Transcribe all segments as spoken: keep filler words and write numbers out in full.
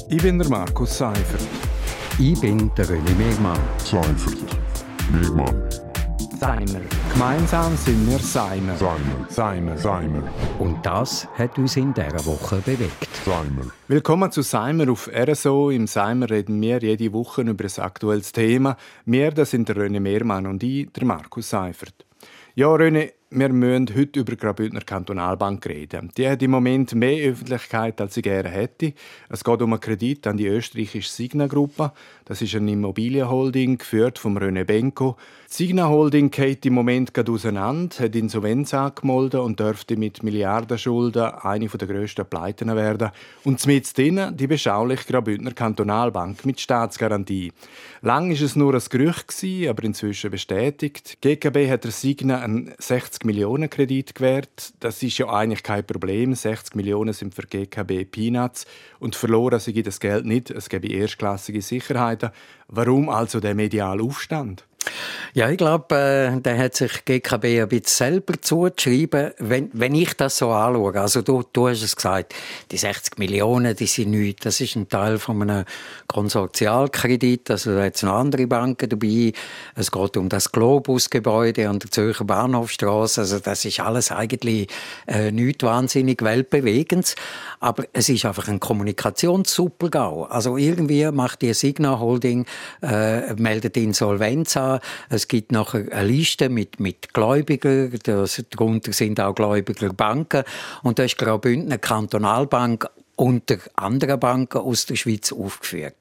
Ich bin der Markus Seifert. Ich bin der René Megmann. Seifert. Megmann. Seimer. Gemeinsam sind wir Seimer. Seimer. Seimer. Seimer. Und das hat uns in dieser Woche bewegt. Seimer. Willkommen zu Seimer auf R S O. Im Seimer reden wir jede Woche über ein aktuelles Thema. Wir, das sind der René Megmann und ich, der Markus Seifert. Ja, René, wir müssen heute über die Graubündner Kantonalbank reden. Die hat im Moment mehr Öffentlichkeit, als sie gerne hätte. Es geht um einen Kredit an die österreichische Signa-Gruppe. Das ist eine Immobilienholding, geführt vom René Benko. Die Signa-Holding geht im Moment gerade auseinander, hat Insolvenz angemeldet und dürfte mit Milliardenschulden eine der grössten Pleiten werden. Und mit denen die beschauliche Graubündner Kantonalbank mit Staatsgarantie. Lang war es nur ein Gerücht, aber inzwischen bestätigt. Die G K B hat der Signa einen sechzig Millionen Kredit gewährt. Das ist ja eigentlich kein Problem. sechzig Millionen sind für G K B Peanuts. Und verloren sei das Geld nicht. Es gäbe erstklassige Sicherheiten. Warum also der mediale Aufstand? Ja, ich glaube, äh, der hat sich G K B ein bisschen selber zugeschrieben, wenn, wenn ich das so anschaue. Also du, du hast es gesagt, die sechzig Millionen, die sind nichts. Das ist ein Teil von einem Konsortialkredit, also da hat noch andere Banken dabei. Es geht um das Globus-Gebäude an der Zürcher Bahnhofstrasse. Also das ist alles eigentlich äh, nichts wahnsinnig weltbewegendes. Aber es ist einfach ein Kommunikationssupergau. Also irgendwie macht die Signa Holding, äh, meldet Insolvenz an. Es gibt nachher eine Liste mit, mit Gläubigern, darunter sind auch Gläubiger Banken. Und da ist die Graubündner Kantonalbank unter anderen Banken aus der Schweiz aufgeführt.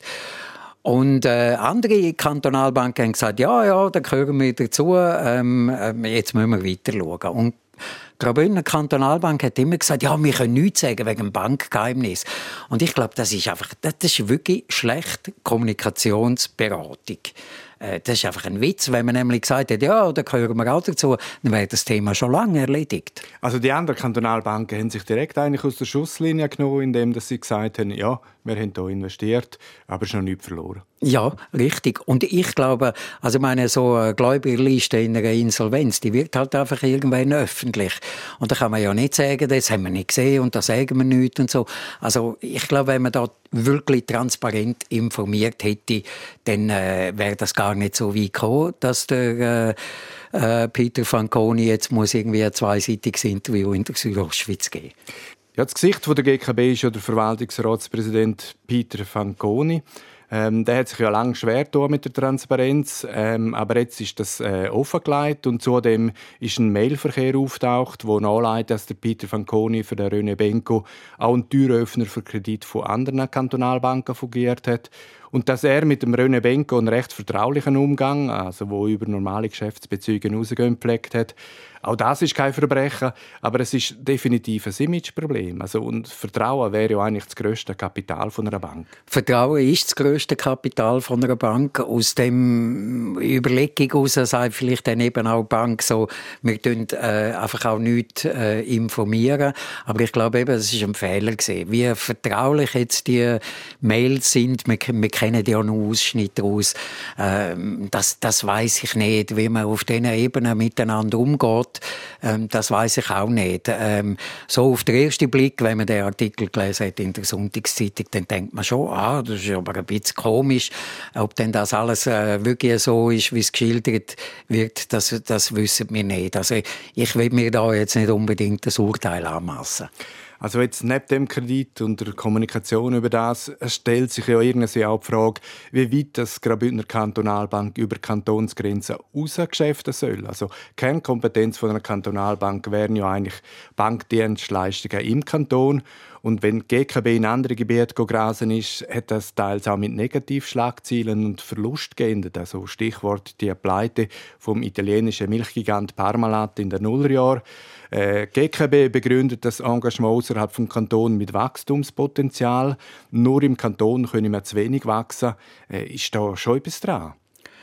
Und äh, andere Kantonalbanken haben gesagt, ja, ja, da gehören wir dazu, ähm, jetzt müssen wir weiter schauen. Und die Graubündner Kantonalbank hat immer gesagt, ja, wir können nichts sagen wegen dem Bankgeheimnis. Und ich glaube, das ist einfach, das ist wirklich schlechte Kommunikationsberatung. Das ist einfach ein Witz, wenn man nämlich gesagt hat, ja, da gehören wir auch dazu, dann wäre das Thema schon lange erledigt. Also die anderen Kantonalbanken haben sich direkt eigentlich aus der Schusslinie genommen, indem sie gesagt haben, ja, wir haben hier investiert, aber es ist noch nichts verloren. Ja, richtig. Und ich glaube, also meine, so eine Gläubigerliste in einer Insolvenz, die wird halt einfach irgendwann öffentlich. Und da kann man ja nicht sagen, das haben wir nicht gesehen und da sagen wir nichts und so. Also ich glaube, wenn man da wirklich transparent informiert hätte, dann äh, wäre das gar nicht so weit gekommen, dass der äh, äh, Peter Fanconi jetzt muss irgendwie ein zweiseitiges Interview in der Südostschweiz geben. Ja, das Gesicht von der G K B ist ja der Verwaltungsratspräsident Peter Fanconi. Ähm, der hat sich ja lange schwer getan mit der Transparenz, ähm, aber jetzt ist das äh, offengelegt und zudem ist ein Mailverkehr auftaucht, wo nachleitet, dass der Peter Fanconi für den René Benko auch ein Türöffner für Kredit von anderen Kantonalbanken fungiert hat. Und dass er mit dem René Benko einen recht vertraulichen Umgang, also wo über normale Geschäftsbeziehungen rausgehen, gepflegt hat. Auch das ist kein Verbrechen, aber es ist definitiv ein Imageproblem. Also, und Vertrauen wäre ja eigentlich das grösste Kapital von einer Bank. Vertrauen ist das grösste Kapital von einer Bank. Aus dem Überlegung heraus sagt vielleicht dann eben auch die Bank so, wir tun äh, einfach auch nichts äh, informieren. Aber ich glaube eben, es ist ein Fehler gewesen. Wie vertraulich jetzt die Mails sind, wir, wir kennen ja noch Ausschnitte daraus. Ähm, das das weiss ich nicht, wie man auf diesen Ebenen miteinander umgeht. Ähm, das weiss ich auch nicht. Ähm, so auf den ersten Blick, wenn man den Artikel gelesen hat in der Sonntagszeitung, dann denkt man schon, ah, das ist aber ein bisschen komisch. Ob denn das alles äh, wirklich so ist, wie es geschildert wird, das, das wissen wir nicht. Also ich will mir da jetzt nicht unbedingt das Urteil anmassen. Also jetzt neben dem Kredit und der Kommunikation über das stellt sich ja irgendwie auch die Frage, wie weit das Graubündner Kantonalbank über Kantonsgrenzen rausgeschäften soll. Also Kernkompetenz von einer Kantonalbank wären ja eigentlich Bankdienstleistungen im Kanton. Und wenn die G K B in andere Gebiete grasen ist, hat das teils auch mit Negativschlagzeilen und Verlust geendet. Also Stichwort die Pleite vom italienischen Milchgigant Parmalat in den Nullerjahren. Äh, G K B begründet das Engagement außerhalb des Kantons mit Wachstumspotenzial. Nur im Kanton können wir zu wenig wachsen. Äh, ist da schon etwas dran?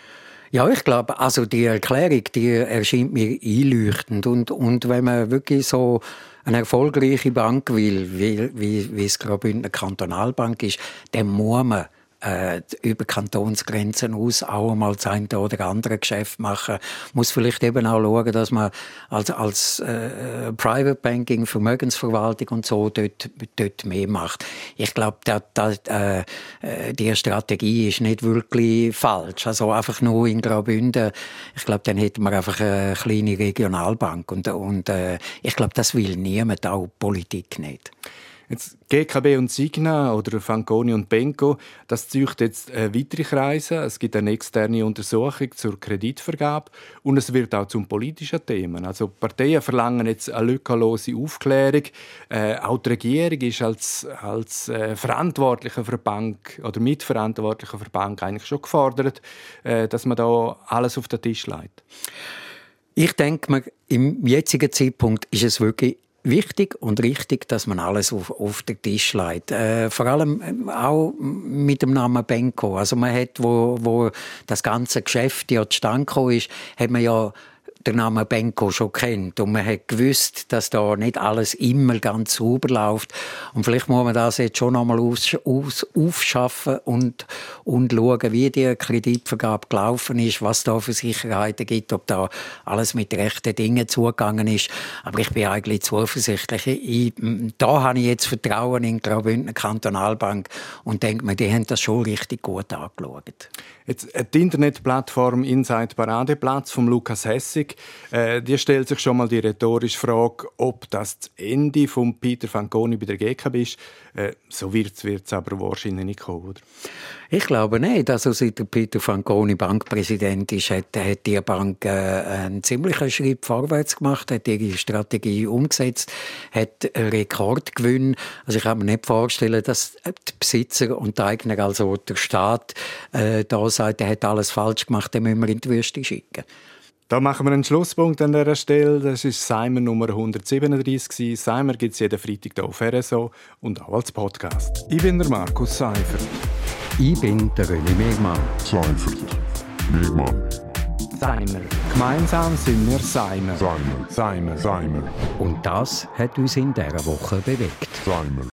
Ja, ich glaube, also die Erklärung, die erscheint mir einleuchtend. Und, und wenn man wirklich so eine erfolgreiche Bank will, wie, wie, wie es Graubündner Kantonalbank ist, dann muss man äh, über Kantonsgrenzen aus auch einmal das eine oder andere Geschäft machen. Muss vielleicht eben auch schauen, dass man als, als äh, Private Banking, Vermögensverwaltung und so dort, dort mehr macht. Ich glaube, da, da, äh, die Strategie ist nicht wirklich falsch. Also einfach nur in Graubünden, ich glaube, dann hätten wir einfach eine kleine Regionalbank und, und äh, ich glaube, das will niemand, auch Politik nicht. Jetzt G K B und Signa oder Fanconi und Benco, das zieht jetzt äh, weitere Kreise. Es gibt eine externe Untersuchung zur Kreditvergabe und es wird auch zum politischen Thema. Also die Parteien verlangen jetzt eine lückenlose Aufklärung. Äh, auch die Regierung ist als, als äh, Verantwortlicher für die Bank oder Mitverantwortlicher für die Bank eigentlich schon gefordert, äh, dass man da alles auf den Tisch legt. Ich denke, im jetzigen Zeitpunkt ist es wirklich wichtig und richtig, dass man alles auf, auf den Tisch legt. Äh, vor allem auch mit dem Namen Benco. Also man hat, wo, wo das ganze Geschäft ja zustande gekommen ist, hat man ja den Namen Benco schon kennt und man hat gewusst, dass da nicht alles immer ganz sauber läuft und vielleicht muss man das jetzt schon einmal aus, aus, aufschaffen und, und schauen, wie die Kreditvergabe gelaufen ist, was da für Sicherheiten gibt, ob da alles mit rechten Dingen zugegangen ist. Aber ich bin eigentlich zuversichtlich. Ich, da habe ich jetzt Vertrauen in die Graubündner Kantonalbank und denke mir, die haben das schon richtig gut angeschaut. Jetzt, die Internetplattform Inside Paradeplatz von Lukas Hessig, äh, die stellt sich schon mal die rhetorische Frage, ob das das Ende von Peter Fanconi bei der G K B ist. Äh, so wird es aber wahrscheinlich nicht kommen, oder? Ich glaube nicht. Also seit der Peter Fanconi Bankpräsident ist, hat, hat die Bank äh, einen ziemlichen Schritt vorwärts gemacht, hat ihre Strategie umgesetzt, hat einen Rekordgewinn. Also ich kann mir nicht vorstellen, dass die Besitzer und die Eigner, also der Staat, äh, da sagt, er hat alles falsch gemacht, den müssen wir in die Wüste schicken. Da machen wir einen Schlusspunkt an dieser Stelle. Das war Seimer Nummer hundertsiebenunddreissig. Seimer gibt es jeden Freitag hier auf R S O und auch als Podcast. Ich bin der Markus Seifert. Ich bin der René Megmann. Seifert. Megmann. Seimer. Gemeinsam sind wir Seimer. Seimer. Seimer. Seimer. Und das hat uns in dieser Woche bewegt. Seimer.